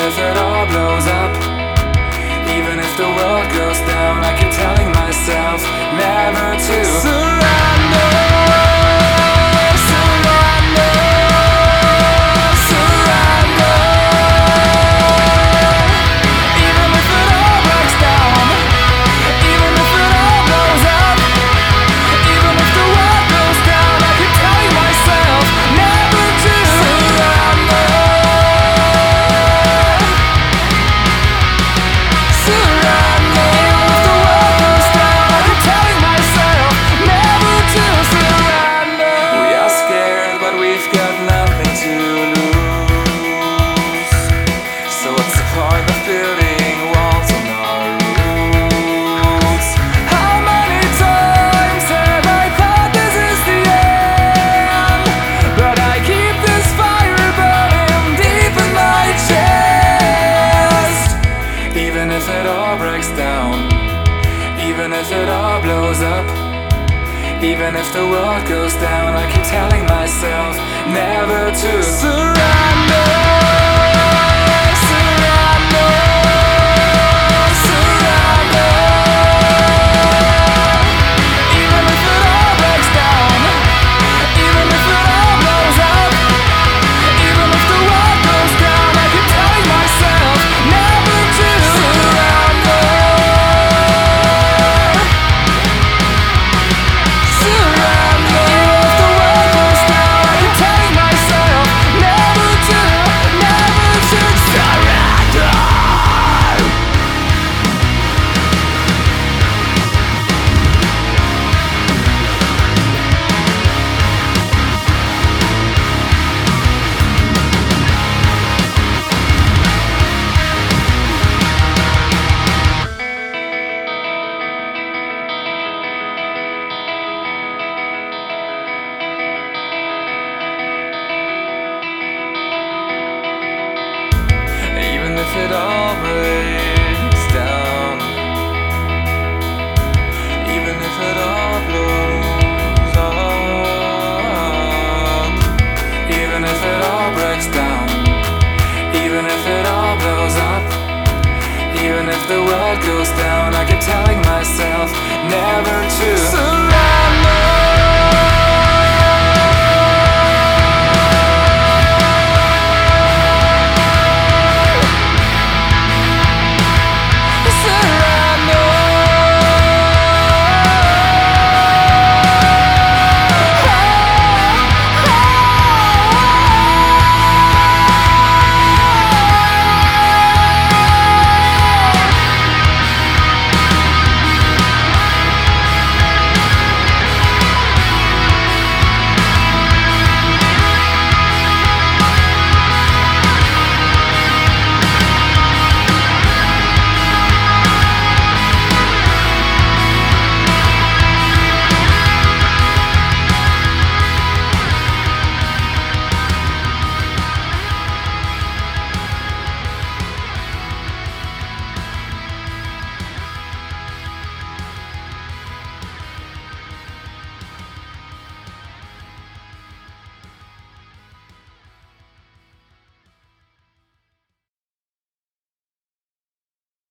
if it all blows up, even if the world goes down, I keep telling myself never to surrender. Even if it all blows up, even if the world goes down, I keep telling myself never to surrender. Even if it all breaks down, even if it all blows up, even if it all breaks down, even if it all blows up, even if the world goes down, I keep telling myself never to surrender.